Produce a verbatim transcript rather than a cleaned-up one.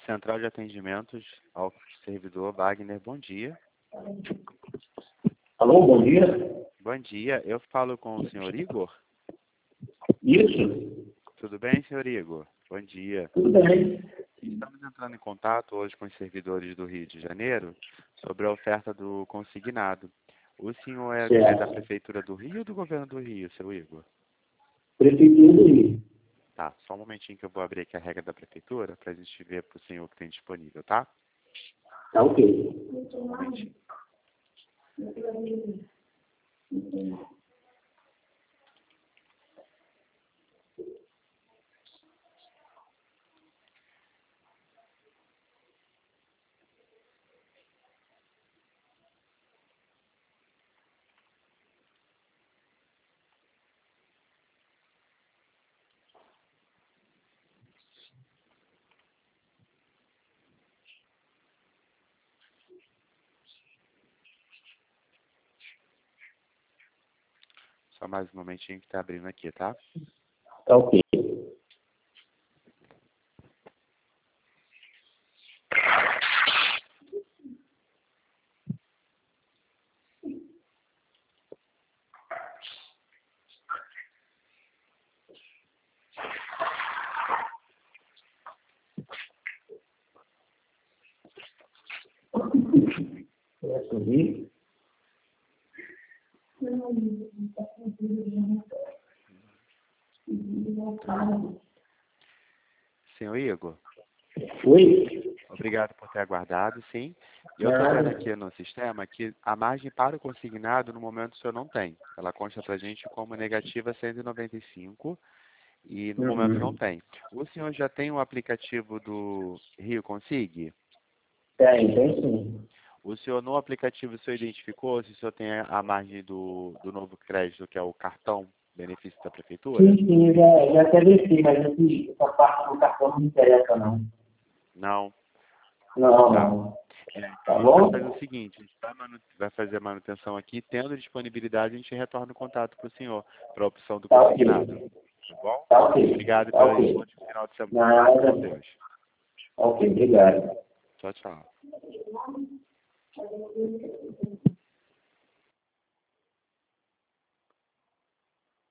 Central de Atendimentos ao Servidor Wagner, bom dia. Alô, bom dia. Bom dia, eu falo com o senhor Igor? Isso. Tudo bem, senhor Igor? Bom dia. Tudo bem. Estamos entrando em contato hoje com os servidores do Rio de Janeiro sobre a oferta do consignado. O senhor é, é da Prefeitura do Rio ou do Governo do Rio, seu Igor? Prefeitura do Rio. Tá, só um momentinho que eu vou abrir aqui a regra da Prefeitura para a gente ver para o senhor que tem disponível, tá? Tá ok. Só um momentinho. Só mais um momentinho que tá abrindo aqui, tá? Tá ok. Quer subir? Senhor Igor, Oi? obrigado por ter aguardado, sim. E eu estou vendo aqui no sistema que a margem para o consignado, no momento, o senhor não tem. Ela consta para a gente como negativa cento e noventa e cinco e no Uhum. momento não tem. O senhor já tem o aplicativo do Rio Consig? Tem, tem sim. O senhor, no aplicativo, o senhor identificou se o senhor tem a margem do, do novo crédito, que é o cartão benefício da Prefeitura? Sim, sim, eu já, já até desci, mas esse, essa parte do cartão não me interessa, não. Não. Não, Tá. não. É, Tá a gente vai bom? fazer o seguinte, a gente vai, manu- vai fazer a manutenção aqui, tendo disponibilidade, a gente retorna o contato para o senhor, para a opção do Tá consignado. ok. Tá bom? Tá ok. Obrigado Tá pelo ok. ótimo final de semana. Nada. Com Deus. Ok, obrigado. Tchau, tchau.